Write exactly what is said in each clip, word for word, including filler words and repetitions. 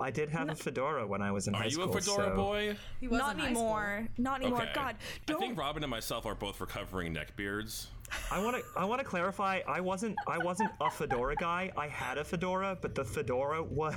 I did have a fedora when I was in Are high school. Are you a fedora so... boy? He was Not anymore. Not anymore. Okay. God, don't. I think Robin and myself are both recovering neckbeards. I want to. I want to clarify. I wasn't. I wasn't a fedora guy. I had a fedora, but the fedora was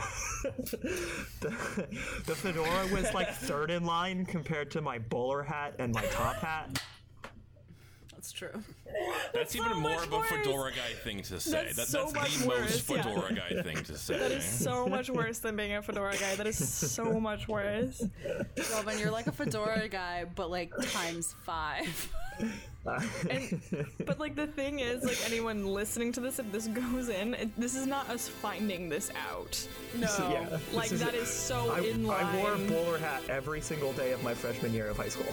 the, the fedora was like third in line compared to my bowler hat and my top hat. That's true. That's so even more much of a worse. fedora guy thing to say. That's That, so that's much the worse, most fedora yeah. guy thing to say. That is so much worse than being a fedora guy. That is so much worse. Robin, you're like a fedora guy, but like times five. And, but like the thing is, like anyone listening to this, if this goes in, it, this is not us finding this out. No, Yeah, like this that is so I, in line. I wore a bowler hat every single day of my freshman year of high school.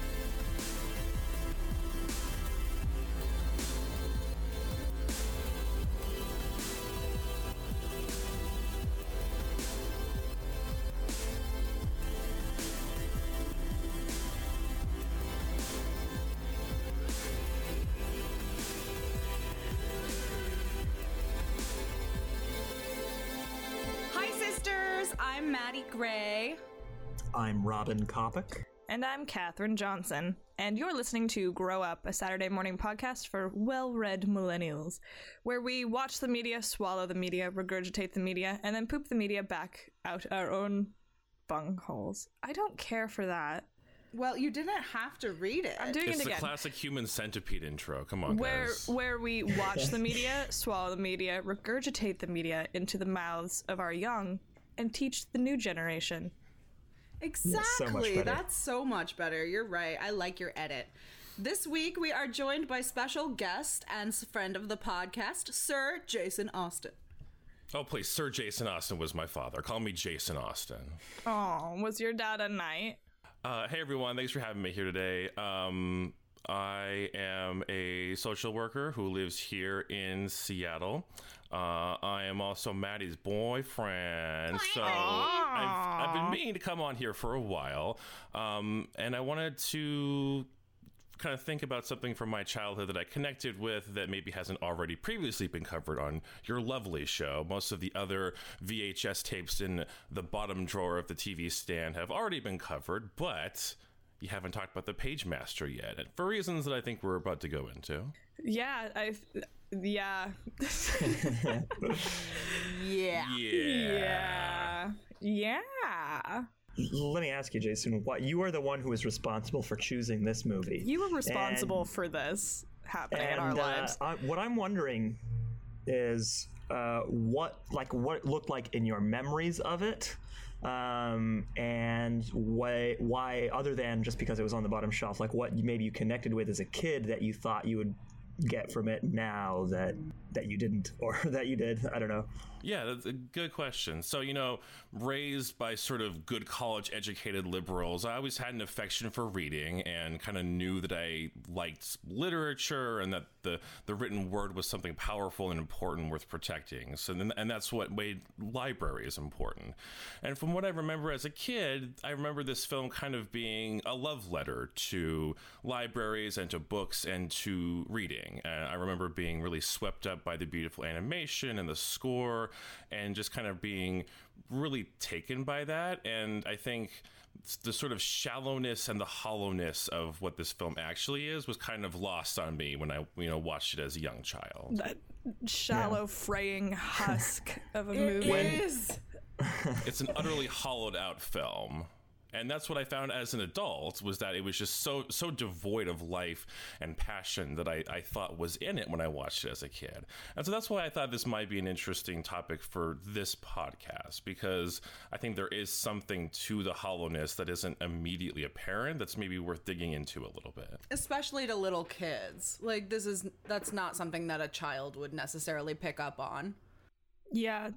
Hi, sisters. I'm Maddie Gray. I'm Robin Kopic. And I'm Katherine Johnson, and you're listening to Grow Up, a Saturday morning podcast for well-read millennials, where we watch the media, swallow the media, regurgitate the media, and then poop the media back out our own bungholes. I don't care for that. Well, you didn't have to read it. I'm doing It's it the again. classic human centipede intro. Come on, Where guys. where we watch the media, swallow the media, regurgitate the media into the mouths of our young, and teach the new generation. Exactly. so much better. That's so much better. You're right. I like your edit. This week, we are joined by special guest and friend of the podcast, Sir Jason Austin. Oh, please. Sir Jason Austin was my father. Call me Jason Austin. Oh, was your dad a knight? Uh, hey, everyone. Thanks for having me here today. Um, I am a social worker who lives here in Seattle. Uh, I am also Maddie's boyfriend. So I've, I've been meaning to come on here for a while. Um, and I wanted to kind of think about something from my childhood that I connected with that maybe hasn't already previously been covered on your lovely show. Most of the other V H S tapes in the bottom drawer of the T V stand have already been covered, but you haven't talked about the Page Master yet, and for reasons that I think we're about to go into. Yeah, I. Yeah. Yeah. Yeah. Yeah. Yeah. Let me ask you, Jason, what you are the one who is responsible for choosing this movie. You were responsible And- for this happening in our And, uh, lives. I, what I'm wondering is uh, what like what it looked like in your memories of it, um, and why why other than just because it was on the bottom shelf, like what maybe you connected with as a kid that you thought you would get from it now that that you didn't, or that you did. I don't know. Yeah, that's a good question. So, you know, raised by sort of good college educated liberals, I always had an affection for reading and kind of knew that I liked literature and that the, the written word was something powerful and important worth protecting. So, then, and that's what made libraries important. And from what I remember as a kid, I remember this film kind of being a love letter to libraries and to books and to reading. And I remember being really swept up by the beautiful animation and the score, and just kind of being really taken by that. And I think the sort of shallowness and the hollowness of what this film actually is was kind of lost on me when I, you know, watched it as a young child. That shallow, Yeah. fraying husk of a It movie. is. It's an utterly hollowed out film. And that's what I found as an adult, was that it was just so so devoid of life and passion that I, I thought was in it when I watched it as a kid. And so that's why I thought this might be an interesting topic for this podcast, because I think there is something to the hollowness that isn't immediately apparent that's maybe worth digging into a little bit. Especially to little kids. Like, this is, that's not something that a child would necessarily pick up on. Yeah.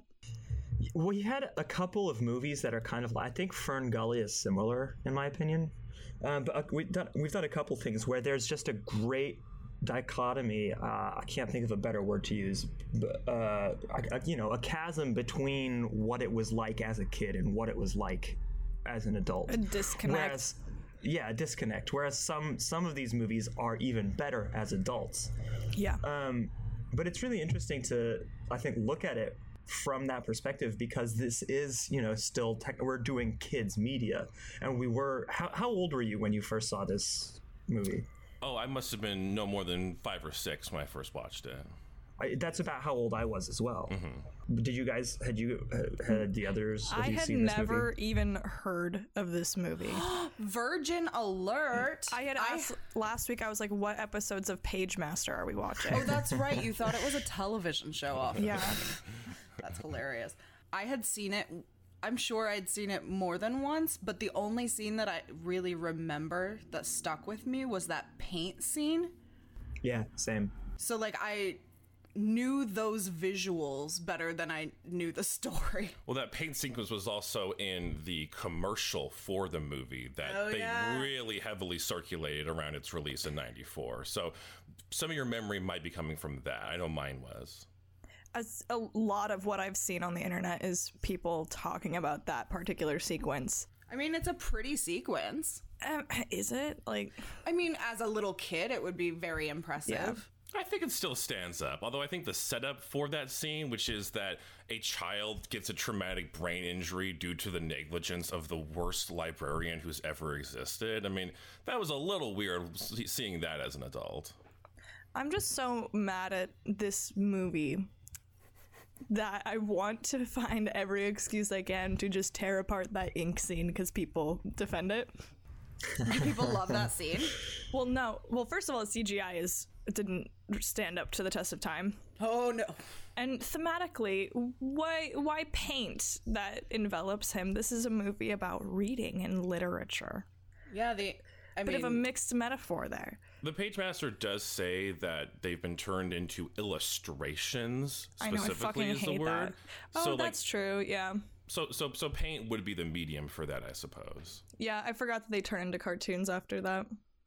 We had a couple of movies that are kind of, I think Fern Gully is similar in my opinion, um, but uh, we've done we've done a couple things where there's just a great dichotomy. Uh, I can't think of a better word to use, but, uh, a, you know, a chasm between what it was like as a kid and what it was like as an adult. A disconnect. Whereas, yeah, a disconnect. Whereas some some of these movies are even better as adults. Yeah. Um, but it's really interesting to, I think, look at it from that perspective, because this is, you know, still tech, we're doing kids media, and we were. How, how old were you when you first saw this movie? Oh, I must have been no more than five or six when I first watched it. I, that's about how old I was as well. Mm-hmm. Did you guys, had you uh, had the others? Have I you had seen this never movie? even heard of this movie. Virgin alert. I had asked last week, I was like, what episodes of Page Master are we watching? Oh, that's right. You thought it was a television show off. Yeah. That's hilarious. I had seen it. I'm sure I'd seen it more than once, but the only scene that I really remember that stuck with me was that paint scene. Yeah, same. So, like, I knew those visuals better than I knew the story. Well, that paint sequence was also in the commercial for the movie that Oh, they yeah. really heavily circulated around its release in ninety-four. So some of your memory might be coming from that. I know mine was. As a lot of what I've seen on the internet is people talking about that particular sequence. I mean, it's a pretty sequence. Um, is it? Like, I mean, as a little kid, it would be very impressive. Yeah. I think it still stands up, although I think the setup for that scene, which is that a child gets a traumatic brain injury due to the negligence of the worst librarian who's ever existed. I mean, that was a little weird seeing that as an adult. I'm just so mad at this movie that I want to find every excuse I can to just tear apart that ink scene because people defend it. People love that scene. Well, no. Well, first of all, C G I is it didn't stand up to the test of time. Oh, no. And thematically, why why paint that envelops him? This is a movie about reading and literature. Yeah, the... I Bit mean, of a mixed metaphor there. The Page Master does say that they've been turned into illustrations, I know, I specifically fucking is the hate word. that. Oh, so, that's like, true, yeah. so so so paint would be the medium for that, I suppose. Yeah, I forgot that they turn into cartoons after that.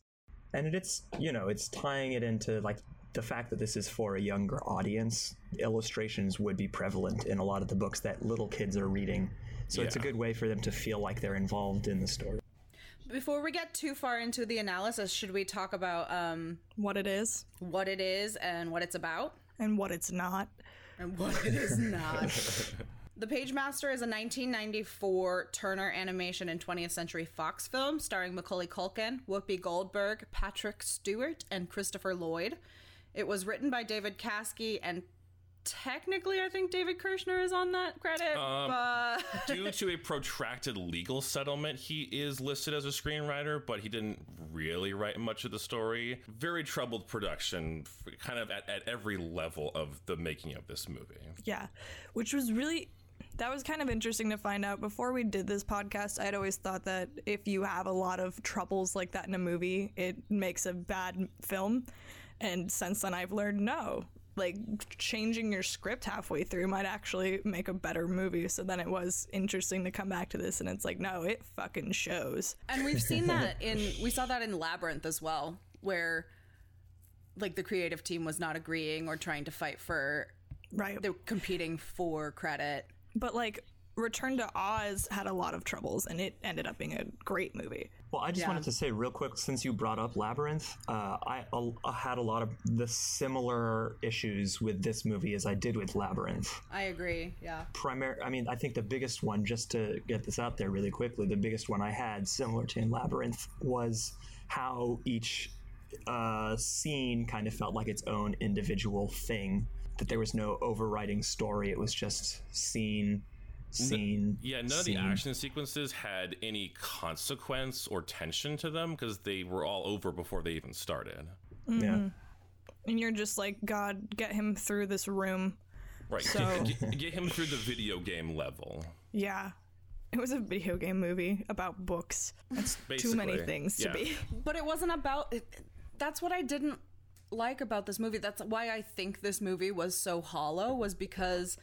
And it's, you know, it's tying it into like the fact that this is for a younger audience. Illustrations would be prevalent in a lot of the books that little kids are reading. So it's a Yeah. good way for them to feel like they're involved in the story. before we get too far into the analysis, should we talk about um, What it is what it is and what it's about? and what it's not. And what it is not. The Page Master is a nineteen ninety-four Turner Animation and twentieth Century Fox film starring Macaulay Culkin, Whoopi Goldberg, Patrick Stewart, and Christopher Lloyd. It was written by David Caskey, and technically I think David Kirshner is on that credit, Um, but... Due to a protracted legal settlement, he is listed as a screenwriter, but he didn't really write much of the story. Very troubled production, kind of at, at every level of the making of this movie. Yeah, which was really, that was kind of interesting to find out. Before we did this podcast, I'd always thought that if you have a lot of troubles like that in a movie, it makes a bad film. And since then, I've learned no. Like, changing your script halfway through might actually make a better movie. So then it was interesting to come back to this, and it's like, no, it fucking shows. And we've seen that in, we saw that in Labyrinth as well, where, like, the creative team was not agreeing or trying to fight for, Right. they're competing for credit. But, like, Return to Oz had a lot of troubles, and it ended up being a great movie. Well, I just Yeah. wanted to say real quick, since you brought up Labyrinth, uh, I, I had a lot of the similar issues with this movie as I did with Labyrinth. I agree, yeah. Primary, I mean, I think the biggest one, just to get this out there really quickly, the biggest one I had, similar to in Labyrinth, was how each uh, scene kind of felt like its own individual thing, that there was no overriding story. It was just scene, scene, Yeah, none scene. of the action sequences had any consequence or tension to them because they were all over before they even started. Yeah. And you're just like, God, get him through this room. Right. So- Get, get, get him through the video game level. Yeah. It was a video game movie about books. That's too many Basically, things to yeah. be. But it wasn't about, it, that's what I didn't like about this movie. That's why I think this movie was so hollow, was because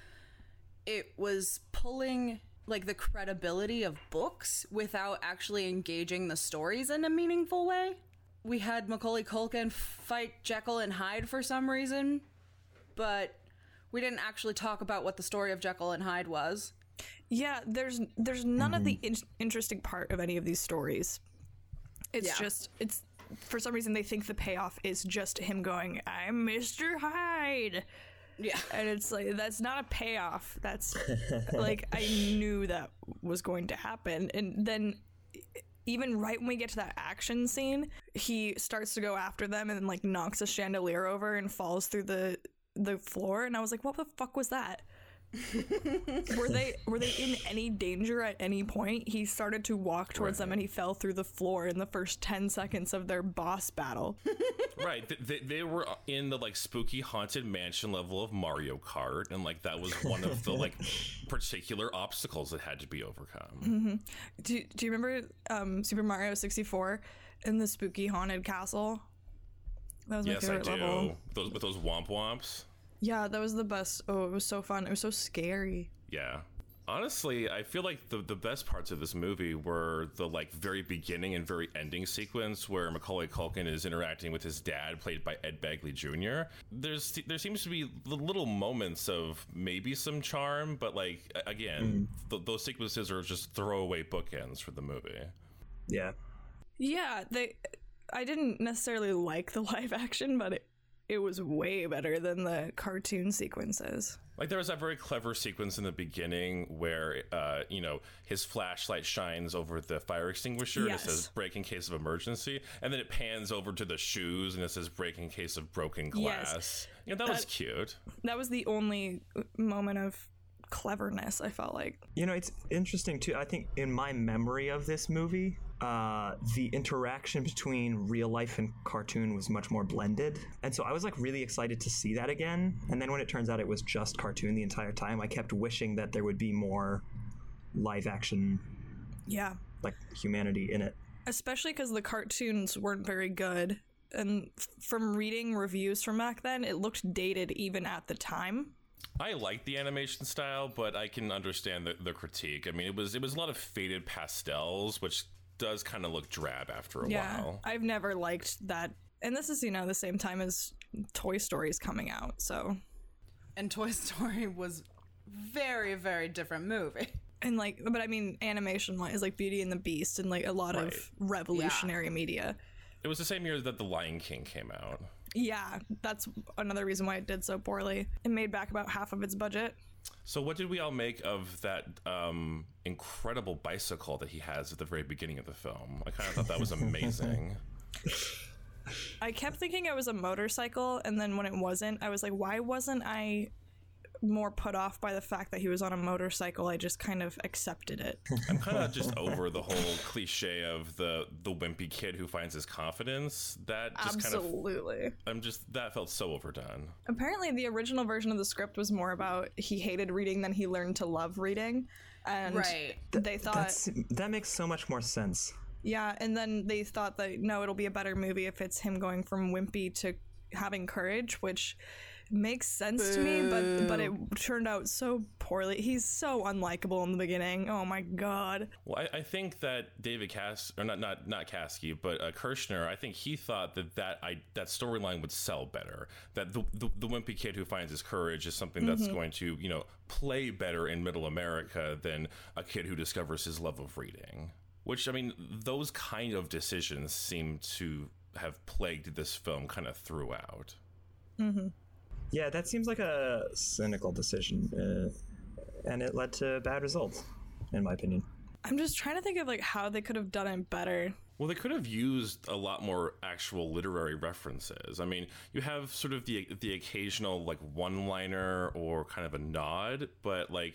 it was pulling like the credibility of books without actually engaging the stories in a meaningful way. We had Macaulay Culkin fight Jekyll and Hyde for some reason, but we didn't actually talk about what the story of Jekyll and Hyde was. Yeah, there's there's none of the in- interesting part of any of these stories. It's Yeah. just, it's, for some reason they think the payoff is just him going, I'm Mister Hyde. Yeah. And it's like, that's not a payoff. That's like, I knew that was going to happen. And then even right when we get to that action scene, he starts to go after them and then like knocks a chandelier over and falls through the the floor. And I was like, what the fuck was that? were they were they in any danger at any point? He started to walk towards right. them and he fell through the floor in the first ten seconds of their boss battle. Right. They, they were in the like spooky haunted mansion level of Mario Kart, and like that was one of the like particular obstacles that had to be overcome. Mm-hmm. Do, do you remember um, Super Mario sixty-four in the spooky haunted castle? That was my yes, favorite I do. level. Those with those womp womps. Yeah, that was the best. Oh, it was so fun. It was so scary. Yeah. Honestly, I feel like the the best parts of this movie were the like very beginning and very ending sequence where Macaulay Culkin is interacting with his dad, played by Ed Begley Junior There's there seems to be little moments of maybe some charm, but like again, mm. th- those sequences are just throwaway bookends for the movie. Yeah. Yeah, they. I didn't necessarily like the live action, but it. It was way better than the cartoon sequences. Like there was that very clever sequence in the beginning where, uh, you know, his flashlight shines over the fire extinguisher yes. and it says break in case of emergency. And then it pans over to the shoes and it says break in case of broken glass. Yes. Yeah, that, that was cute. That was the only moment of cleverness, I felt like. You know, it's interesting too. I think in my memory of this movie, uh, the interaction between real life and cartoon was much more blended. And so I was like really excited to see that again. And then when it turns out it was just cartoon the entire time, I kept wishing that there would be more live action, yeah, like humanity in it. Especially because the cartoons weren't very good. And f- from reading reviews from back then, it looked dated even at the time. I like the animation style, but I can understand the, the critique. I mean, it was it was a lot of faded pastels, which does kind of look drab after a yeah, while. I've never liked that. And this is, you know, the same time as Toy Story's coming out, so. And Toy Story was very, very different movie. And like, but I mean, animation-wise, like Beauty and the Beast and like a lot right. of revolutionary yeah. media. It was the same year that The Lion King came out. Yeah, that's another reason why it did so poorly. It made back about half of its budget. So what did we all make of that um, incredible bicycle that he has at the very beginning of the film? I kind of thought that was amazing. I kept thinking it was a motorcycle, and then when it wasn't, I was like, why wasn't I more put off by the fact that he was on a motorcycle? I just kind of accepted it. I'm kind of just over the whole cliche of the the wimpy kid who finds his confidence. That just absolutely kind of, I'm just that felt so overdone. Apparently the original version of the script was more about he hated reading, then he learned to love reading, and right. they thought That's, that makes so much more sense. Yeah, and then they thought that no, it'll be a better movie if it's him going from wimpy to having courage, which makes sense Boo. to me, but but it turned out so poorly. He's so unlikable in the beginning. Oh my god. Well, I, I think that David Cass, or not not not Kasky, but uh, Kirshner, I think he thought that that I that storyline would sell better. That the, the the wimpy kid who finds his courage is something that's mm-hmm. going to, you know, play better in Middle America than a kid who discovers his love of reading. Which, I mean, those kind of decisions seem to have plagued this film kind of throughout. Mm-hmm. Yeah, that seems like a cynical decision, uh, and it led to bad results, in my opinion. I'm just trying to think of like how they could have done it better. Well, they could have used a lot more actual literary references. I mean, you have sort of the the occasional like one-liner or kind of a nod, but like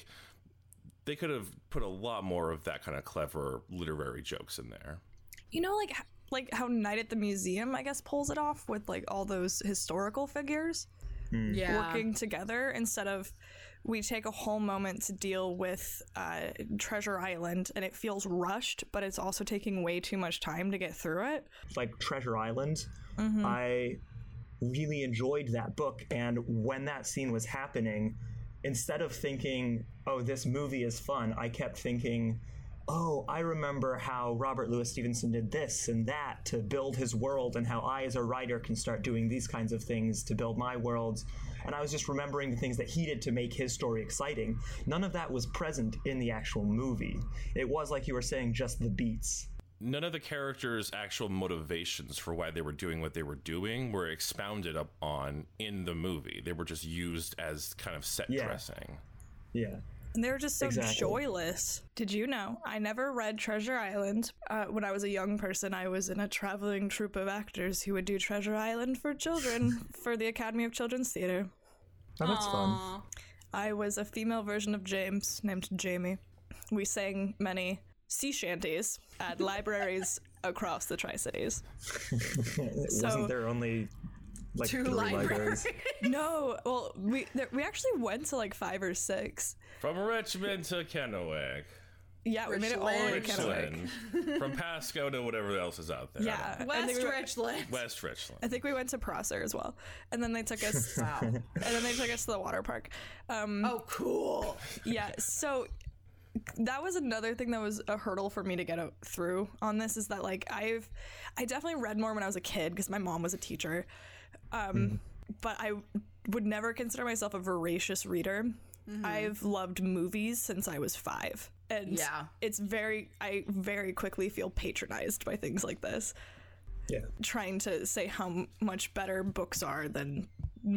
they could have put a lot more of that kind of clever literary jokes in there. You know, like like how Night at the Museum, I guess, pulls it off with like all those historical figures. Mm. Yeah. Working together instead of we take a whole moment to deal with uh, Treasure Island and it feels rushed, but it's also taking way too much time to get through it. Like Treasure Island, mm-hmm. I really enjoyed that book, and when that scene was happening, instead of thinking, oh, this movie is fun, I kept thinking, oh, I remember how Robert Louis Stevenson did this and that to build his world, and how I as a writer can start doing these kinds of things to build my worlds. And I was just remembering the things that he did to make his story exciting. None of that was present in the actual movie. It was, like you were saying, just the beats. none of the characters' actual motivations for why they were doing what they were doing were expounded upon in the movie. They were just used as kind of set Yeah. dressing. Yeah. And they were just so Exactly. joyless. Did you know? I never read Treasure Island. Uh, when I was a young person, I was in a traveling troupe of actors who would do Treasure Island for children for the Academy of Children's Theatre. Oh, that's fun. Aw. I was a female version of James named Jamie. We sang many sea shanties at libraries across the Tri-Cities. Wasn't there only like Two three libraries. libraries? No, well, we there, we actually went to like five or six. From Richmond to Kennewick. Yeah, we made it all the way to Kennewick. Richland. From Pasco to whatever else is out there. Yeah, and West then we went- Richland. West Richland. I think we went to Prosser as well, and then they took us. Wow. And then they took us to the water park. Um, Oh, cool. yeah, so that was another thing that was a hurdle for me to get o- through on this is that like I've I definitely read more when I was a kid because my mom was a teacher, um, but I would never consider myself a voracious reader. I've loved movies since I was five, and Yeah. it's very I very quickly feel patronized by things like this, Yeah. trying to say how m- much better books are than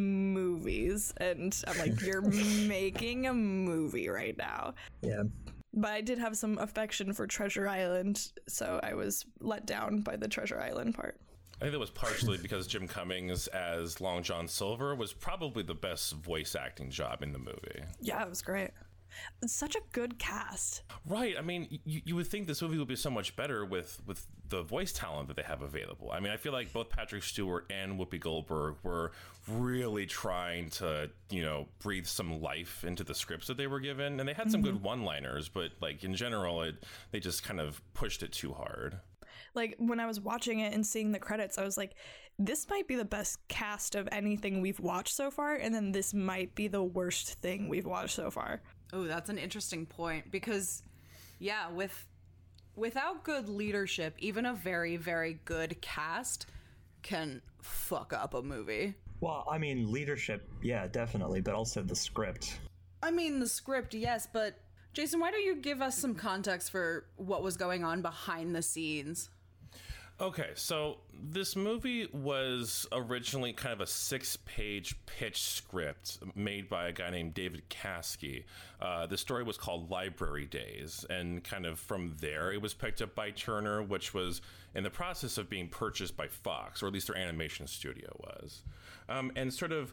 movies, and I'm like, you're making a movie right now. Yeah. But I did have some affection for Treasure Island, so I was let down by the Treasure Island part. I think that was partially because Jim Cummings as Long John Silver was probably the best voice acting job in the movie. Yeah, it was great. It's such a good cast. Right. I mean, you, you would think this movie would be so much better with, with the voice talent that they have available. I mean, I feel like both Patrick Stewart and Whoopi Goldberg were really trying to, you know, breathe some life into the scripts that they were given. And they had some good one-liners, but, like, in general, it, they just kind of pushed it too hard. Like, when I was watching it and seeing the credits, I was like, this might be the best cast of anything we've watched so far, and then this might be the worst thing we've watched so far. Oh, that's an interesting point because, yeah, with without good leadership, even a very, very good cast can fuck up a movie. Well, I mean, leadership, yeah, definitely, but also the script. I mean, the script, yes, but Jason, why don't you give us some context for what was going on behind the scenes? Okay, so this movie was originally kind of a six-page pitch script made by a guy named David Caskey. Uh, the story was called Library Days, and kind of from there it was picked up by Turner, which was in the process of being purchased by Fox, or at least their animation studio was. Um, and sort of,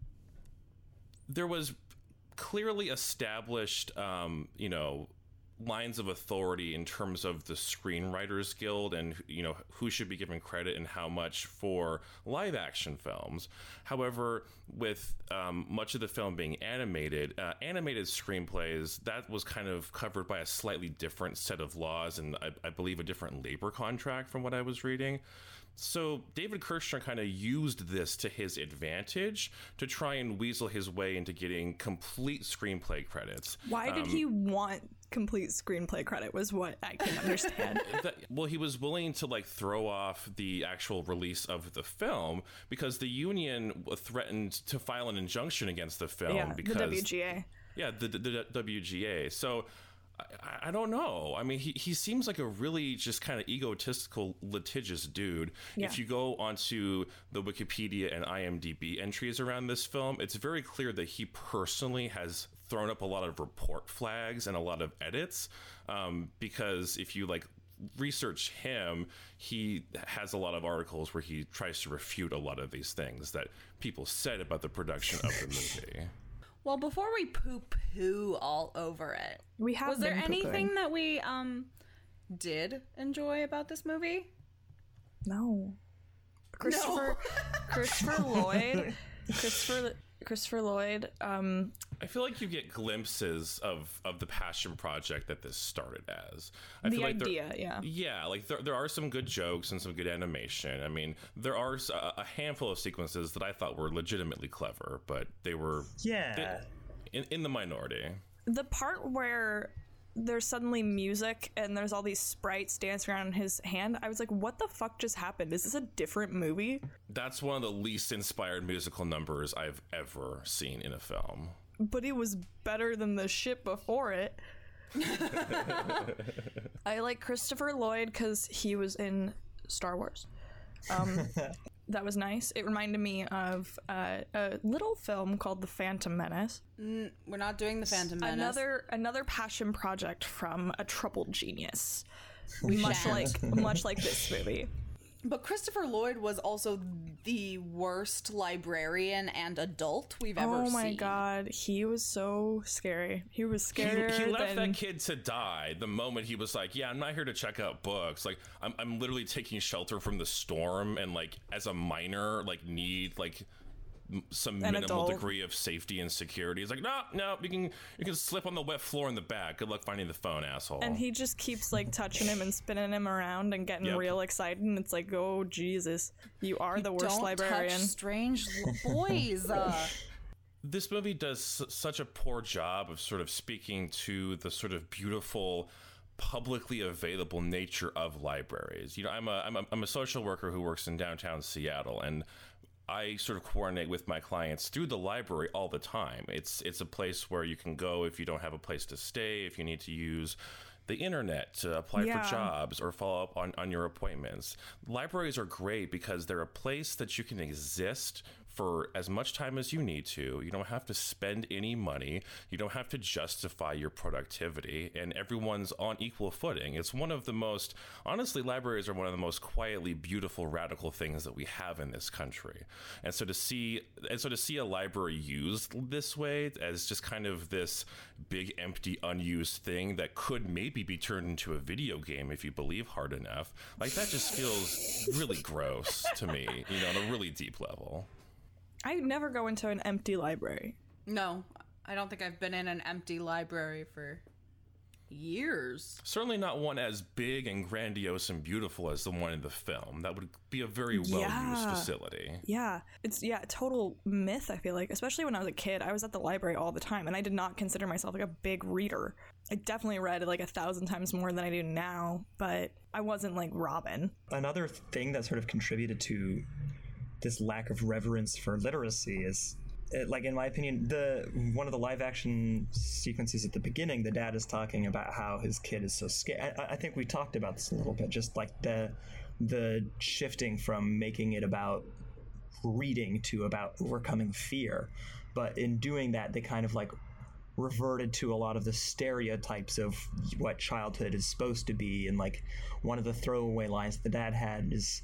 there was clearly established, um, you know, lines of authority in terms of the Screenwriters Guild and, you know, who should be given credit and how much for live action films. However, with um, much of the film being animated, uh, animated screenplays, that was kind of covered by a slightly different set of laws and I, I believe a different labor contract from what I was reading. So David Kirshner kind of used this to his advantage to try and weasel his way into getting complete screenplay credits. Why did Um, he want complete screenplay credit was what I can understand. that, well, he was willing to like throw off the actual release of the film because the union threatened to file an injunction against the film yeah, because the W G A. yeah, the, the, the W G A. So I, I don't know. I mean, he, he seems like a really just kind of egotistical, litigious dude. Yeah. If you go onto the Wikipedia and IMDb entries around this film, it's very clear that he personally has thrown up a lot of report flags and a lot of edits. Um, because if you like research him, he has a lot of articles where he tries to refute a lot of these things that people said about the production of the movie. Well, before we poo-poo all over it, We have was there been poo-pooing. anything that we um did enjoy about this movie? No. Christopher Christopher Lloyd. Christopher Christopher Lloyd. Um I feel like you get glimpses of, of the passion project that this started as. I the feel like there- idea, yeah. Yeah, like there, there are some good jokes and some good animation. I mean, there are s- a, a handful of sequences that I thought were legitimately clever, but they were Yeah. in, in the minority. The part where there's suddenly music and there's all these sprites dancing around in his hand, I was like, what the fuck just happened? Is this a different movie? That's one of the least inspired musical numbers I've ever seen in a film. But it was better than the shit before it. I like Christopher Lloyd because he was in Star Wars. Um, that was nice. It reminded me of uh, a little film called The Phantom Menace. Mm, we're not doing The Phantom Menace. Another another passion project from a troubled genius, much shan't. like much like this movie. But Christopher Lloyd was also the worst librarian and adult we've ever seen. Oh my god, he was so scary. He was He, scarier he left than... that kid to die the moment he was like, yeah, I'm not here to check out books. Like, I'm, I'm literally taking shelter from the storm, and like as a minor, like need like m- some An minimal adult. degree of safety and security. It's like, no, no, you can you can slip on the wet floor in the back. Good luck finding the phone, asshole. And he just keeps like touching him and spinning him around and getting Yep. real excited. And it's like, oh Jesus, you are the worst Don't librarian. touch strange boys. Uh, This movie does s- such a poor job of sort of speaking to the sort of beautiful publicly available nature of libraries. You know, I'm a I'm a, I'm a social worker who works in downtown Seattle, and I sort of coordinate with my clients through the library all the time. It's it's a place where you can go if you don't have a place to stay, if you need to use the internet to apply Yeah. for jobs or follow up on, on your appointments. Libraries are great because they're a place that you can exist for as much time as you need to. You don't have to spend any money. You don't have to justify your productivity, and everyone's on equal footing. It's one of the most, honestly, libraries are one of the most quietly beautiful, radical things that we have in this country. And so to see, and so to see a library used this way as just kind of this big, empty, unused thing that could maybe be turned into a video game if you believe hard enough, like that just feels really gross to me, you know, on a really deep level. I never go into an empty library. no, I don't think I've been in an empty library for years. Certainly not one as big and grandiose and beautiful as the one in the film. That would be a very well-used Yeah. facility. Yeah, it's yeah, a total myth. I feel like, especially when I was a kid, I was at the library all the time, and I did not consider myself like a big reader. I definitely read like a thousand times more than I do now, but I wasn't like Robin. Another thing that sort of contributed to this lack of reverence for literacy is, uh, like, in my opinion, the one of the live action sequences at the beginning, the dad is talking about how his kid is so scared. I, I think we talked about this a little bit, just like the the shifting from making it about reading to about overcoming fear. But in doing that, they kind of like reverted to a lot of the stereotypes of what childhood is supposed to be. And like one of the throwaway lines the dad had is,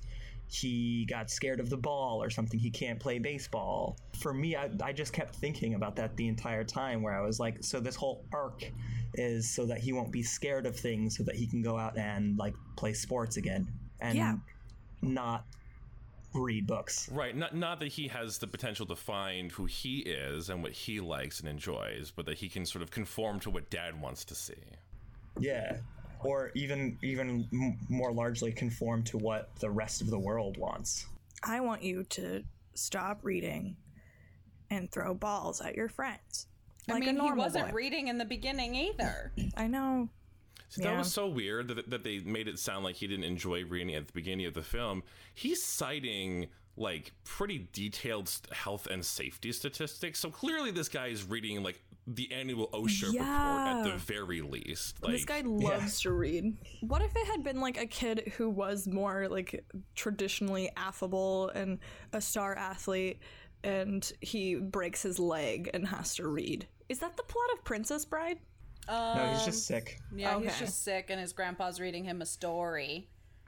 he got scared of the ball or something, he can't play baseball. For me, I, I just kept thinking about that the entire time, where I was like, so this whole arc is so that he won't be scared of things, so that he can go out and like play sports again and Yeah. not read books. Right. Not not that he has the potential to find who he is and what he likes and enjoys, but that he can sort of conform to what dad wants to see. Yeah. Or even even m- more largely conform to what the rest of the world wants. I want you to stop reading and throw balls at your friends. Like I mean, a he normal wasn't boy. reading in the beginning either. I know. See, Yeah. that was so weird that, that they made it sound like he didn't enjoy reading at the beginning of the film. He's citing like pretty detailed st- health and safety statistics. So clearly this guy is reading like the annual OSHA report at the Yeah. very least. Like, This guy loves to read. What if it had been like a kid who was more like traditionally affable and a star athlete, and he breaks his leg and has to read? Is that the plot of Princess Bride? No, he's just sick. Yeah, he's Okay. just sick, and his grandpa's reading him a story.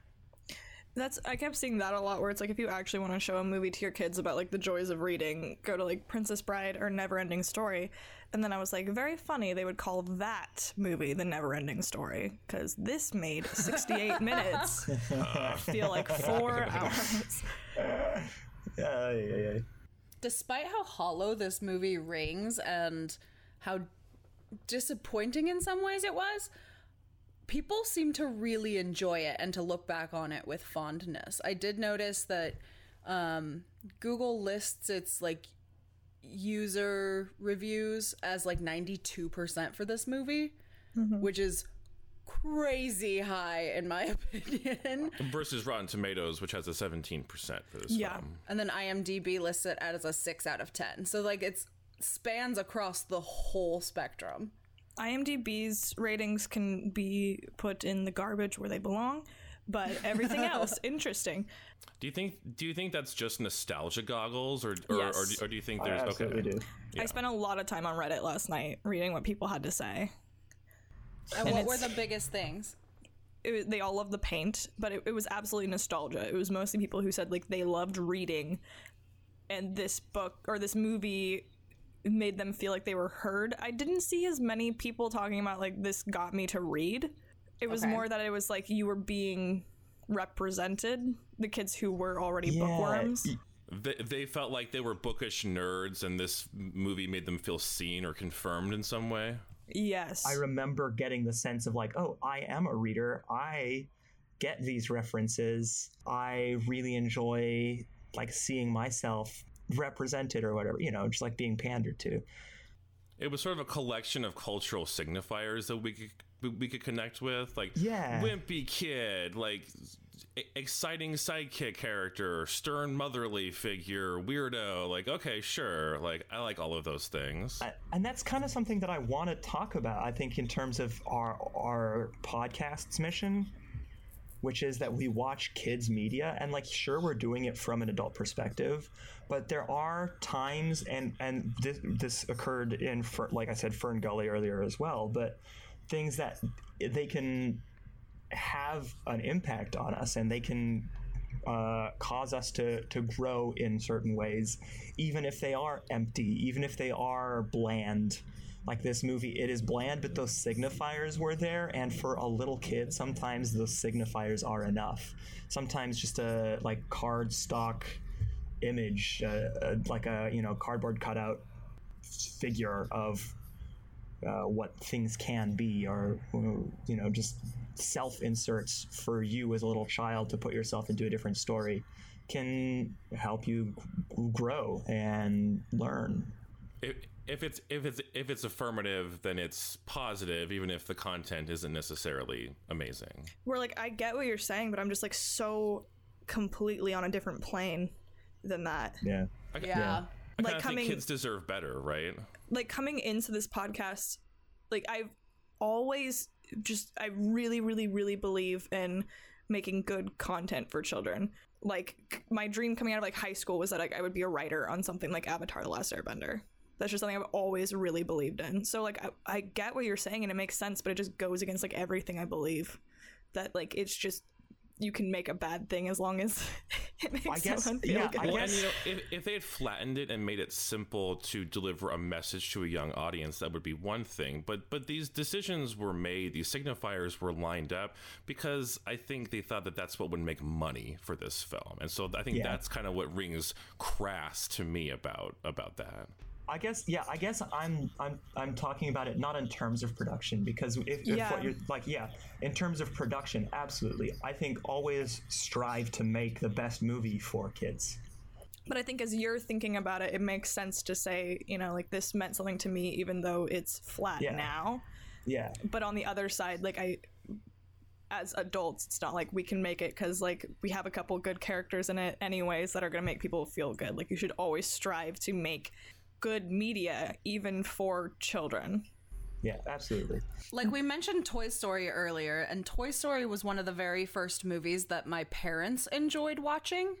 That's I kept seeing that a lot, where it's like if you actually want to show a movie to your kids about like the joys of reading, go to like Princess Bride or Neverending Story. And then I was like, very funny they would call that movie The Neverending Story, because this made sixty-eight minutes feel like four hours. Yeah, yeah, yeah. Despite how hollow this movie rings and how disappointing in some ways it was, people seem to really enjoy it and to look back on it with fondness. I did notice that um, Google lists its like user reviews as like ninety-two percent for this movie, which is crazy high in my opinion. versus Rotten Tomatoes, which has a seventeen percent for this Yeah. film. And then IMDb lists it as a six out of ten. So like it's spans across the whole spectrum. IMDb's ratings can be put in the garbage where they belong, but everything else interesting. Do you think do you think that's just nostalgia goggles, or or, Yes. or, do, or do you think there's I absolutely okay? do. Yeah. I spent a lot of time on Reddit last night reading what people had to say. And, And what were it's- the biggest things? It, was- they all loved the paint, but it, it was absolutely nostalgia. It was mostly people who said like they loved reading, and this book or this movie made them feel like they were heard. I didn't see as many people talking about like this got me to read. It was Okay. more that it was like you were being represented, the kids who were already Yeah. bookworms. They, they felt like they were bookish nerds, and this movie made them feel seen or confirmed in some way. Yes. I remember getting the sense of like, oh, I am a reader. I get these references. I really enjoy like seeing myself represented or whatever, you know, just like being pandered to. It was sort of a collection of cultural signifiers that we could we could connect with, like Yeah. wimpy kid, like e- exciting sidekick character, stern motherly figure, weirdo. Like, okay, sure, like I like all of those things. I- and that's kind of something that I want to talk about, I think, in terms of our our podcast's mission, which is that we watch kids media, and like, sure, we're doing it from an adult perspective, but there are times, and and this this occurred in, Fer- like I said, Fern Gully earlier as well, but things that they can have an impact on us, and they can uh, cause us to to grow in certain ways, even if they are empty, even if they are bland. Like this movie, it is bland, but those signifiers were there, and for a little kid, sometimes those signifiers are enough. Sometimes just a like card stock image, uh, uh, like a you know cardboard cutout figure of uh, what things can be, or you know just self inserts for you as a little child to put yourself into a different story, can help you g- grow and learn. If, if it's if it's if it's affirmative, then it's positive, even if the content isn't necessarily amazing. Where like I get what you're saying, but I'm just like so completely on a different plane than that. Yeah. I, Yeah. I Like kind of coming- think kids deserve better, right? Like coming into this podcast, like I've always just I really really really believe in making good content for children. Like c- my dream coming out of like high school was that like I would be a writer on something like Avatar: The Last Airbender. That's just something I've always really believed in. So like I, I get what you're saying and it makes sense, but it just goes against like everything I believe. That like it's just you can make a bad thing as long as it makes I guess- someone feel yeah, good. I Well, guess- and you know, if, if they had flattened it and made it simple to deliver a message to a young audience, that would be one thing. But but these decisions were made, these signifiers were lined up because I think they thought that that's what would make money for this film, and so I think Yeah. that's kind of what rings crass to me about about that. I guess yeah. I guess I'm I'm I'm talking about it not in terms of production, because if, if Yeah. what you're like yeah, in terms of production, absolutely. I think always strive to make the best movie for kids. But I think as you're thinking about it, it makes sense to say, you know, like this meant something to me, even though it's flat Yeah. now. Yeah. But on the other side, like I, as adults, it's not like we can make it because like we have a couple good characters in it anyways that are going to make people feel good. Like you should always strive to make good media, even for children. Yeah. Absolutely. Like we mentioned Toy Story earlier, and Toy Story was one of the very first movies that my parents enjoyed watching.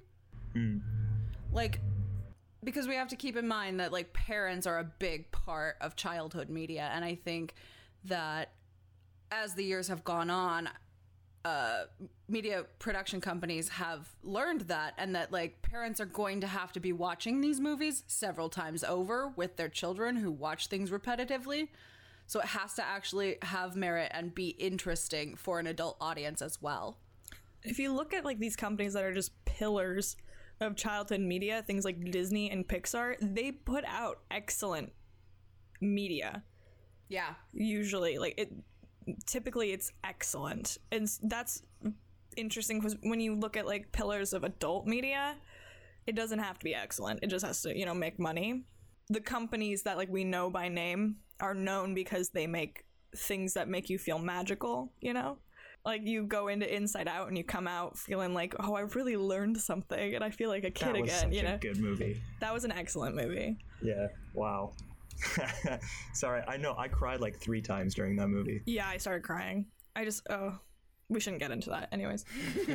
Like, because we have to keep in mind that like parents are a big part of childhood media, and I think that as the years have gone on, uh, media production companies have learned that, and that like parents are going to have to be watching these movies several times over with their children who watch things repetitively. So it has to actually have merit and be interesting for an adult audience as well. If you look at like these companies that are just pillars of childhood media, things like Disney and Pixar, they put out excellent media. Yeah. Usually, like it typically it's excellent, and s- that's interesting because when you look at like pillars of adult media, it doesn't have to be excellent, it just has to, you know, make money. The companies that like we know by name are known because they make things that make you feel magical, you know, like you go into Inside Out and you come out feeling like, oh, I really learned something and I feel like a kid That was again, such you know. a good movie. That was an excellent movie. Yeah. Wow. Sorry, I know I cried like three times during that movie. Yeah, I started crying. I just, oh, we shouldn't get into that. Anyways.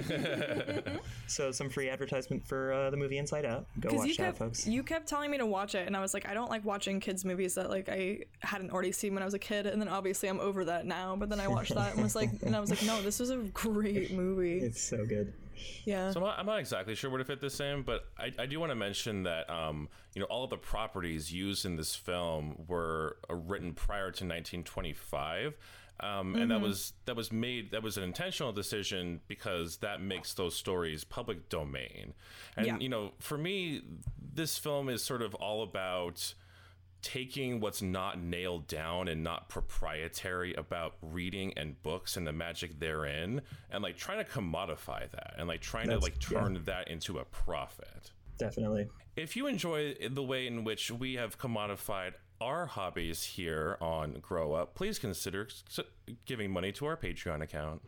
So some free advertisement for uh, the movie Inside Out. Go watch you that, kept, folks. You kept telling me to watch it, and I was like, I don't like watching kids' movies that like I hadn't already seen when I was a kid, and then obviously I'm over that now. But then I watched that and was like, and I was like, no, this was a great movie. It's so good. Yeah. So I'm not, I'm not exactly sure where to fit this in, but I, I do want to mention that um, you know, all of the properties used in this film were uh, written prior to nineteen twenty-five. Um, and mm-hmm. that was that was made that was an intentional decision because that makes those stories public domain. And yeah. you know, for me, this film is sort of all about taking what's not nailed down and not proprietary about reading and books and the magic therein, and like trying to commodify that and like trying That's, to like turn yeah. that into a profit. Definitely. If you enjoy the way in which we have commodified our hobbies here on Grow Up, please consider giving money to our Patreon account.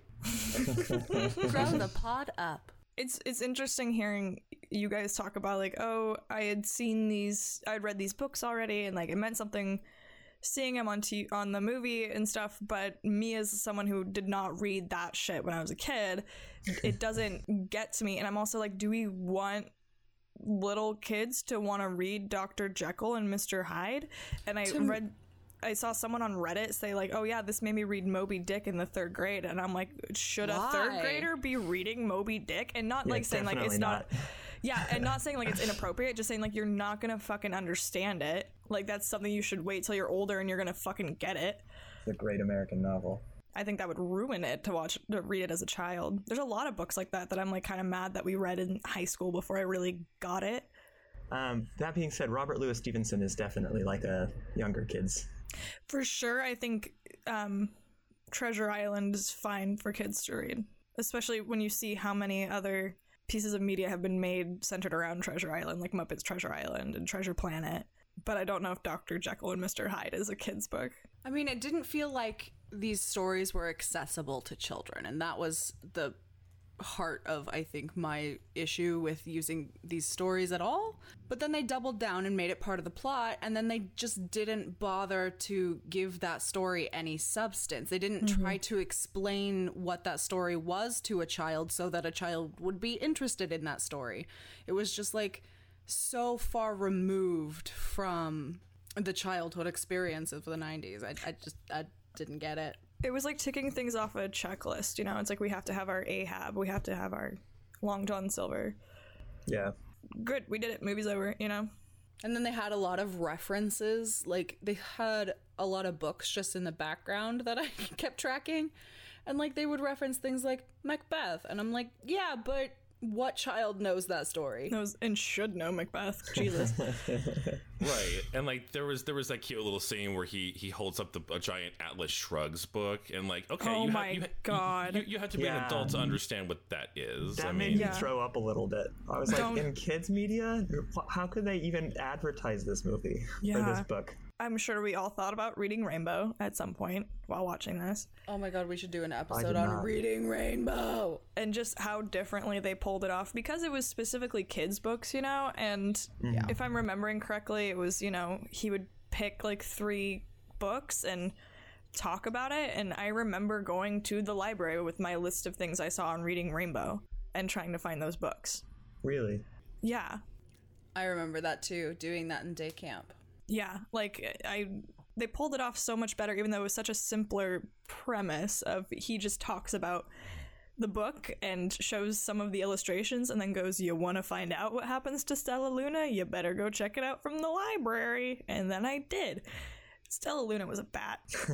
Grow the pod up. It's it's interesting hearing you guys talk about like, oh, I had seen these, I'd read these books already, and like it meant something seeing them on t- on the movie and stuff. But me as someone who did not read that shit when I was a kid, it doesn't get to me. And I'm also like, do we want little kids to want to read Doctor Jekyll and Mister Hyde? And I to read I saw someone on Reddit say like, oh yeah, this made me read Moby Dick in the third grade, and I'm like, should Why? a third grader be reading Moby Dick? And not yeah, like saying like it's not, not yeah and not saying like it's inappropriate, just saying like you're not gonna fucking understand it, like that's something you should wait till you're older and you're gonna fucking get it. It's a great American novel. I think that would ruin it to watch to read it as a child. There's a lot of books like that that I'm like kind of mad that we read in high school before I really got it. Um, that being said, Robert Louis Stevenson is definitely like a younger kid's. For sure, I think um, Treasure Island is fine for kids to read, especially when you see how many other pieces of media have been made centered around Treasure Island, like Muppets Treasure Island and Treasure Planet. But I don't know if Doctor Jekyll and Mister Hyde is a kid's book. I mean, it didn't feel like these stories were accessible to children, and that was the heart of, I think, my issue with using these stories at all. But then they doubled down and made it part of the plot, and then they just didn't bother to give that story any substance. They didn't mm-hmm. try to explain what that story was to a child so that a child would be interested in that story. It was just like so far removed from the childhood experience of the nineties. I, I just I didn't get it. It was like ticking things off a checklist, you know? It's like we have to have our Ahab, we have to have our Long John Silver. Yeah. Good, we did it. Movie's over, you know? And then they had a lot of references. Like, they had a lot of books just in the background that I kept tracking. And, like, they would reference things like Macbeth. And I'm like, yeah, but what child knows that story? Knows and should know Macbeth. Jesus. Right. And like there was there was that cute little scene where he he holds up the a giant Atlas Shrugs book and like, okay, oh you, my ha- you, God. you, you, you have to be yeah. an adult to understand what that is. That I made mean, me yeah. throw up a little bit. I was like, Don't. in kids media, how could they even advertise this movie yeah. or this book? I'm sure we all thought about reading Rainbow at some point while watching this. Oh my God, we should do an episode on not. reading Rainbow. And just how differently they pulled it off, because it was specifically kids' books, you know? And mm-hmm. if I'm remembering correctly, it was, you know, he would pick like three books and talk about it. And I remember going to the library with my list of things I saw on Reading Rainbow and trying to find those books. Really? Yeah. I remember that too, doing that in day camp. Yeah, like I they pulled it off so much better, even though it was such a simpler premise of he just talks about the book and shows some of the illustrations and then goes, you want to find out what happens to Stella Luna? You better go check it out from the library. And then I did. Stella Luna was a bat.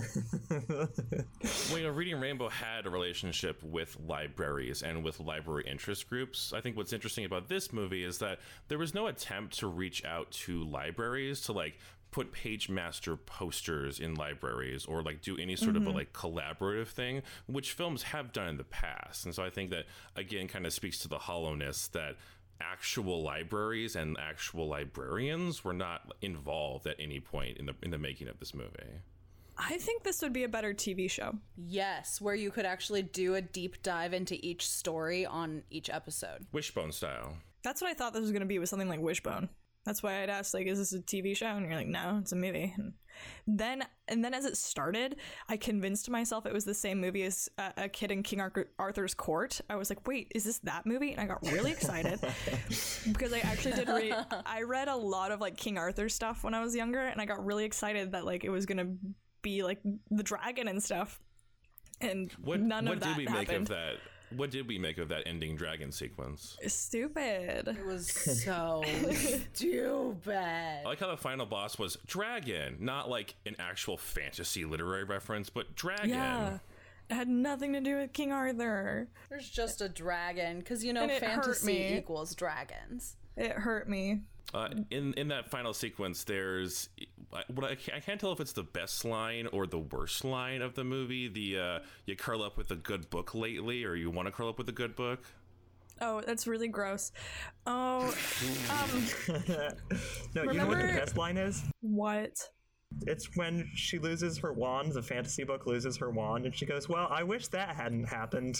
Well, you know, Reading Rainbow had a relationship with libraries and with library interest groups. I think what's interesting about this movie is that there was no attempt to reach out to libraries to like put page master posters in libraries or like do any sort mm-hmm. of a like collaborative thing, which films have done in the past. And so I think that again kind of speaks to the hollowness that actual libraries and actual librarians were not involved at any point in the in the making of this movie. I think this would be a better T V show. Yes, where you could actually do a deep dive into each story on each episode. Wishbone style. That's what I thought this was going to be, was something like Wishbone. That's why I'd ask, like, is this a T V show? And you're like, no, it's a movie. And then, and then as it started, I convinced myself it was the same movie as uh, A Kid in King Ar- Arthur's Court. I was like, wait, is this that movie? And I got really excited because I actually did read, I read a lot of like King Arthur stuff when I was younger, and I got really excited that like it was going to be like the dragon and stuff. And what, none what of that did we happened. make of that? What did we make of that ending dragon sequence? Stupid. It was so stupid. I like how the final boss was dragon, not like an actual fantasy literary reference, but dragon. Yeah. It had nothing to do with King Arthur. There's just a dragon, because, you know, And it hurt fantasy me. equals dragons. It hurt me. Uh, in in that final sequence, there's what I, I can't tell if it's the best line or the worst line of the movie. The uh, you curl up with a good book lately, or you want to curl up with a good book. Oh, that's really gross. Oh, um, No, you know what the Remember- best line is? what? It's when she loses her wand, the fantasy book loses her wand, and she goes, well, I wish that hadn't happened.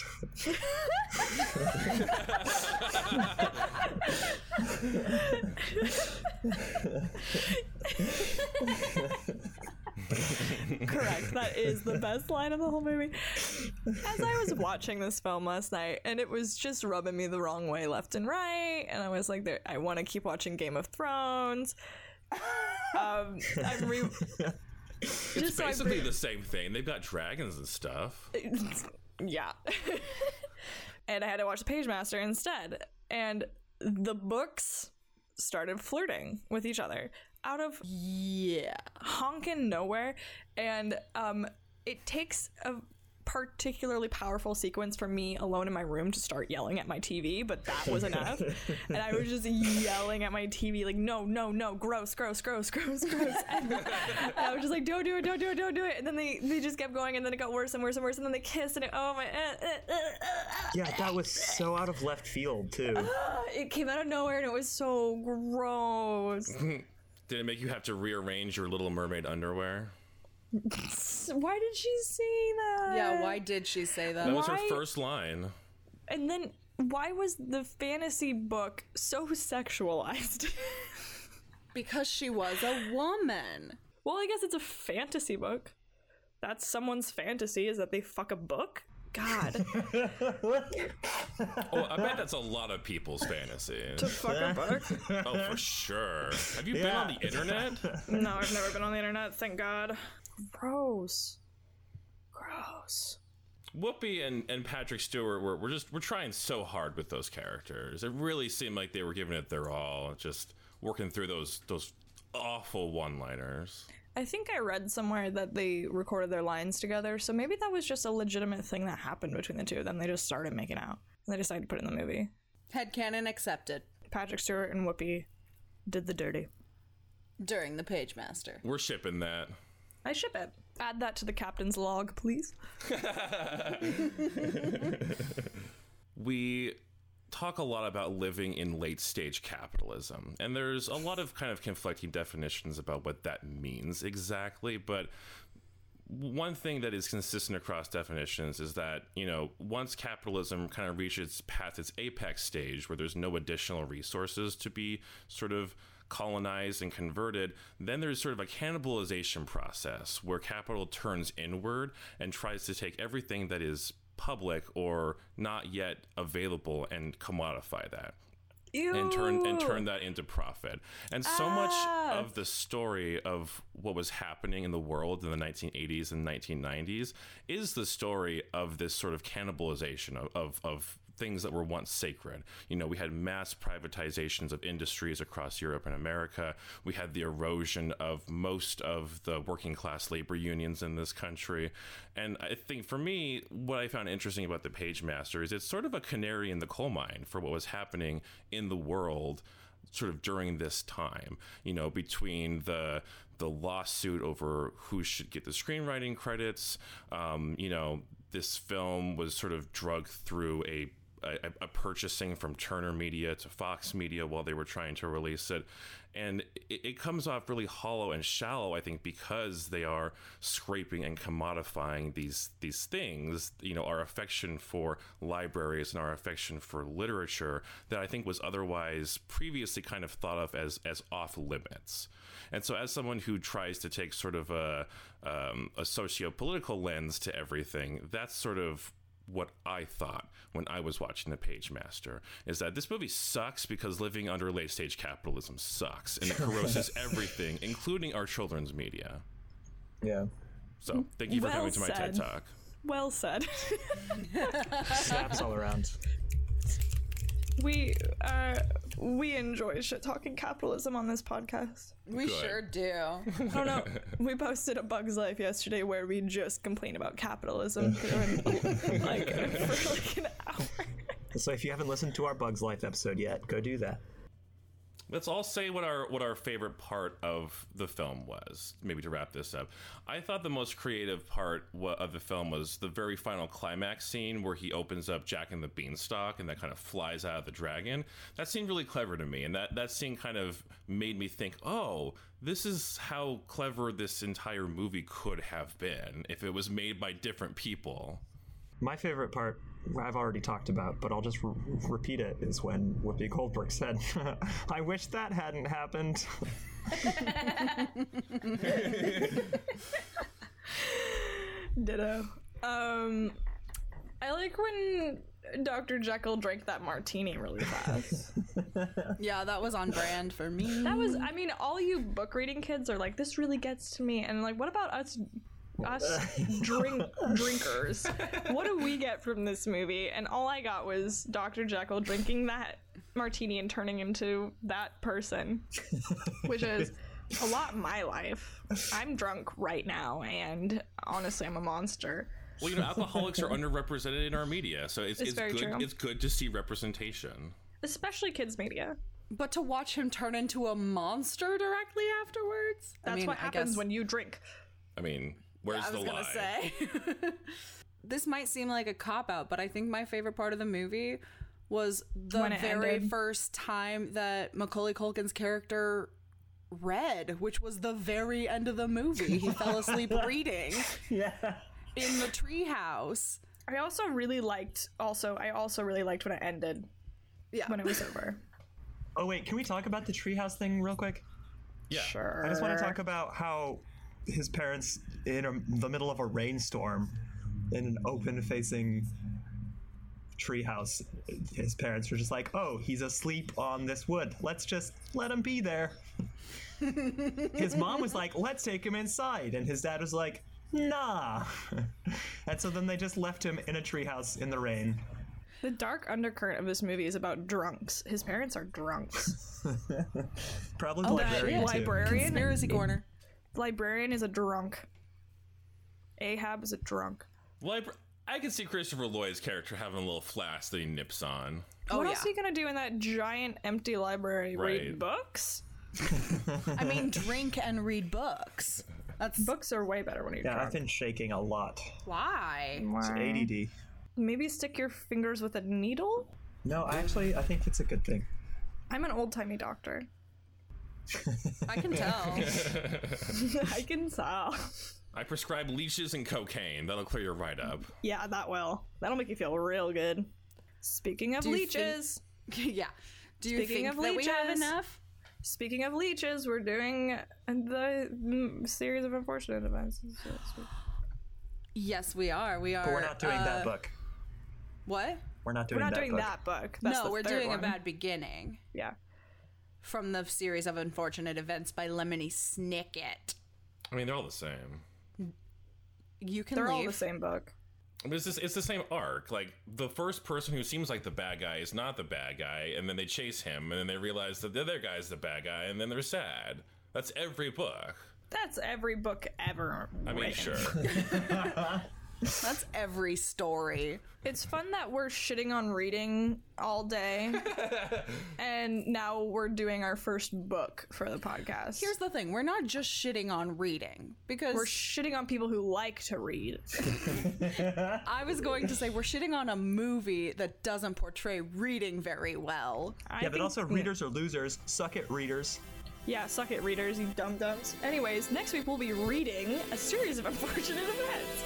Correct. That is the best line of the whole movie. As I was watching this film last night, and it was just rubbing me the wrong way left and right, and I was like, there, I want to keep watching Game of Thrones. Um, I'm re- It's Just so I basically bring- the same thing. They've got dragons and stuff. yeah. And I had to watch the Page Master instead. And the books started flirting with each other out of Yeah. honkin' nowhere. And um, it takes a particularly powerful sequence for me alone in my room to start yelling at my T V, but that was enough. And I was just yelling at my T V like, no, no, no, gross, gross, gross, gross, gross. And I was just like, don't do it, don't do it, don't do it. And then they, they just kept going, and then it got worse and worse and worse, and then they kissed, and it, oh my, uh, uh, uh, uh, Yeah, that was so out of left field, too. it came out of nowhere, and it was so gross. Did it make you have to rearrange your Little Mermaid underwear? Why did she say that? Yeah, why did she say that? That was her Why- first line. And then why was the fantasy book so sexualized? Because she was a woman. Well, I guess it's a fantasy book. That's someone's fantasy, is that they fuck a book? God. Oh, I bet that's a lot of people's fantasy. To fuck a book? Oh, for sure. Have you been Yeah. on the internet? No, I've never been on the internet, thank God. Gross. Gross. Whoopi and, and Patrick Stewart were, were just we're trying so hard with those characters. It really seemed like they were giving it their all, just working through those those awful one-liners. I think I read somewhere that they recorded their lines together, so maybe that was just a legitimate thing that happened between the two of them. They just started making out. And they decided to put it in the movie. Headcanon accepted. Patrick Stewart and Whoopi did the dirty. During the Page Master. We're shipping that. I ship it. Add that to the captain's log, please. We talk a lot about living in late stage capitalism, and there's a lot of kind of conflicting definitions about what that means exactly, but one thing that is consistent across definitions is that, you know, once capitalism kind of reaches past its apex stage where there's no additional resources to be sort of colonized and converted, then there's sort of a cannibalization process where capital turns inward and tries to take everything that is public or not yet available and commodify that. Ew. And turn and turn that into profit. And so Ah. much of the story of what was happening in the world in the nineteen eighties and nineteen nineties is the story of this sort of cannibalization of, of, of things that were once sacred. You know, we had mass privatizations of industries across Europe and America. We had the erosion of most of the working class labor unions in this country. And I think for me, what I found interesting about the Page Master is it's sort of a canary in the coal mine for what was happening in the world sort of during this time, you know, between the the lawsuit over who should get the screenwriting credits. Um, you know, this film was sort of drugged through a a, a purchasing from Turner Media to Fox Media while they were trying to release it. And it, it comes off really hollow and shallow, I think, because they are scraping and commodifying these these things, you know, our affection for libraries and our affection for literature that I think was otherwise previously kind of thought of as, as off limits. And so as someone who tries to take sort of a, um, a socio-political lens to everything, that's sort of what I thought when I was watching The Page Master, is that this movie sucks because living under late stage capitalism sucks and it corroses everything, including our children's media. Yeah. So thank you for Well coming to my said. TED Talk. Well said. Snaps all around. we uh we enjoy shit talking capitalism on this podcast. We Good. sure do. I don't know. We posted a Bug's Life yesterday where we just complain about capitalism for like for like an hour. So if you haven't listened to our Bugs Life episode yet, go do that. Let's all say what our what our favorite part of the film was, maybe to wrap this up. I thought the most creative part wa- of the film was the very final climax scene where he opens up Jack and the Beanstalk and that kind of flies out of the dragon. That seemed really clever to me, and that, that scene kind of made me think, oh, this is how clever this entire movie could have been if it was made by different people. My favorite part, I've already talked about, but I'll just re- repeat it, is when Whoopi Goldberg said, I wish that hadn't happened. Ditto. Um, I like when Doctor Jekyll drank that martini really fast. Yeah, that was on brand for me. That was, I mean, all you book reading kids are like, this really gets to me. And like, what about us, us drink drinkers? What do we get from this movie? And all I got was Doctor Jekyll drinking that martini and turning into that person, which is a lot in my life. I'm drunk right now, and honestly, I'm a monster. Well, you know, alcoholics are underrepresented in our media, so it's, It's it's very good. true. It's good to see representation. Especially kids media. But to watch him turn into a monster directly afterwards, That's I mean, what I happens guess, when you drink. I mean, where's I was the gonna lie? say. This might seem like a cop out, but I think my favorite part of the movie was the When it very ended. first time that Macaulay Culkin's character read, which was the very end of the movie. He fell asleep reading Yeah. in the treehouse. I also really liked. Also, I also really liked when it ended. Yeah. When it was over. Oh, wait, can we talk about the treehouse thing real quick? Yeah. Sure. I just want to talk about how his parents, in a, the middle of a rainstorm, in an open-facing treehouse, his parents were just like, oh, he's asleep on this wood. Let's just let him be there. His mom was like, let's take him inside. And his dad was like, nah. And so then they just left him in a treehouse in the rain. The dark undercurrent of this movie is about drunks. His parents are drunks. Probably Oh, the that librarian, too. librarian. Conspiracy corner. Librarian is a drunk. Ahab is a drunk. Well, I, I can see Christopher Lloyd's character having a little flask that he nips on. Oh, what yeah. else are you gonna do in that giant empty library? Right. Read books? I mean, drink and read books. That's Books are way better when you're Yeah, drunk. I've been shaking a lot. why. It's A D D. Maybe stick your fingers with a needle? No, actually, I think it's a good thing. I'm an old-timey doctor. I can tell. I can tell. I prescribe leashes and cocaine. That'll clear your right up. Yeah, that will. That'll make you feel real good. Speaking of Do you leeches, Yeah. Do you Speaking think of that we have leeches- enough? speaking of leeches, we're doing the mm, series of unfortunate events. Yes, we are. We are. But we're not doing uh, that book. What? We're not doing We're not that doing book. that book. That's no, the we're third doing one. a bad beginning Yeah. from the series of unfortunate events by Lemony Snicket. I mean, they're all the same. You can They're leave. all the same book. I mean, it's, just, it's the same arc. Like, the first person who seems like the bad guy is not the bad guy, and then they chase him, and then they realize that the other guy's the bad guy, and then they're sad. That's every book. That's every book ever. I mean, written. sure. That's every story. It's fun that we're shitting on reading all day, and now we're doing our first book for the podcast. Here's the thing, we're not just shitting on reading, because We're shitting on people who like to read. I was going to say we're shitting on a movie that doesn't portray reading very well. I Yeah, but think- also readers are losers. Suck it, readers. Yeah, suck it, readers, you dum-dums. Anyways, next week we'll be reading a series of unfortunate events.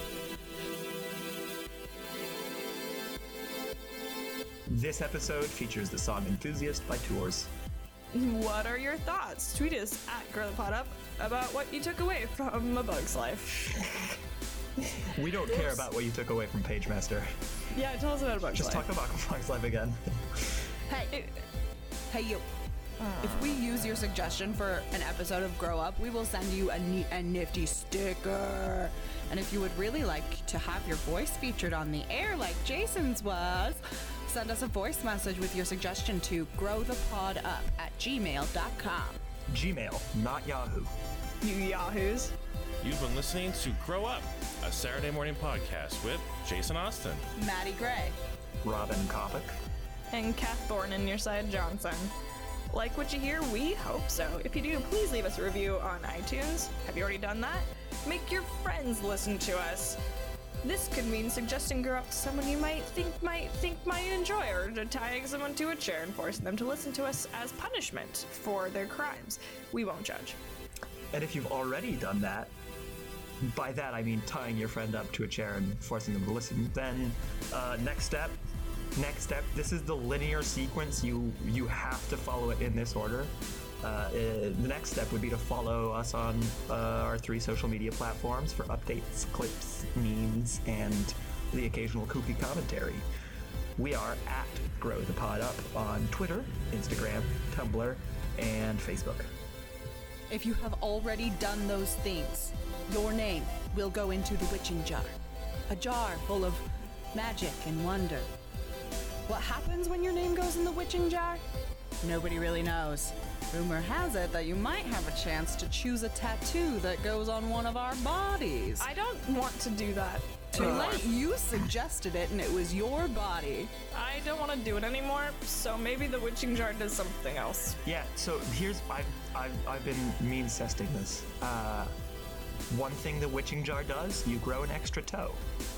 This episode features the song Enthusiast by Tours. What are your thoughts? Tweet us at Grow the Pod Up about what you took away from A Bug's Life. We don't care about what you took away from Pagemaster. Yeah, tell us about A Bug's Just Life. talk about Bug's Life again. Hey, hey you. If we use your suggestion for an episode of Grow Up, we will send you a neat and nifty sticker. And if you would really like to have your voice featured on the air like Jason's was, send us a voice message with your suggestion to growthepodup at gmail dot com. Gmail, not Yahoo. You yahoos. You've been listening to Grow Up, a Saturday morning podcast with Jason Austin. Maddie Gray. Robin Kopic. And Kath Thorne and your side Johnson. Like what you hear? We hope so. If you do, please leave us a review on iTunes. Have you already done that? Make your friends listen to us. This could mean suggesting Grow Up to someone you might think might think might enjoy, or to tying someone to a chair and forcing them to listen to us as punishment for their crimes. We won't judge. And if you've already done that, by that I mean tying your friend up to a chair and forcing them to listen, then uh, next step, next step, this is the linear sequence. You you have to follow it in this order. Uh, uh, the next step would be to follow us on uh, our three social media platforms for updates, clips, memes, and the occasional kooky commentary. We are at Grow the Pod Up on Twitter, Instagram, Tumblr, and Facebook. If you have already done those things, your name will go into the witching jar. A jar full of magic and wonder. What happens when your name goes in the witching jar? Nobody really knows. Rumor has it that you might have a chance to choose a tattoo that goes on one of our bodies. I don't want to do that. Too late, you suggested it and it was your body. I don't want to do it anymore, so maybe the witching jar does something else. Yeah, so here's I've I've, I've been mean cesting this. Uh, one thing the witching jar does, you grow an extra toe.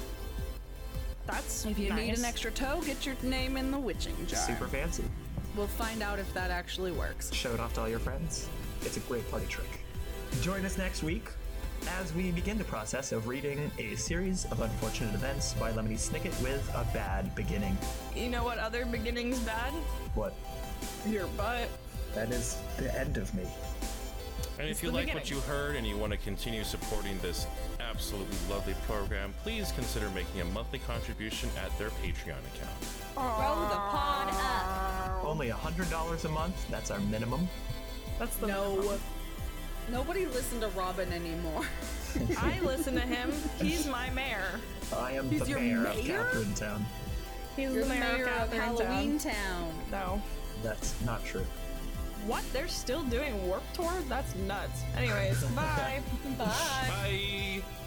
That's If you need nice. an extra toe, get your name in the witching jar. Super fancy. We'll find out if that actually works. Show it off to all your friends. It's a great party trick. Join us next week as we begin the process of reading a series of unfortunate events by Lemony Snicket with a bad beginning. You know what other beginning's bad? What? Your butt. That is the end of me. And if It's you the like what beginning. you heard and you want to continue supporting this absolutely lovely program, please consider making a monthly contribution at their Patreon account. Grow the pod up. Only one hundred dollars a month, that's our minimum. That's the No. minimum. Nobody listen to Robin anymore. I listen to him. He's my mayor. I am He's the your mayor, of mayor? Catherine Town. He's You're the mayor, of Catherine Halloween Town. Town. No. That's not true. What? They're still doing Warped Tour? That's nuts. Anyways, bye. Bye. Bye!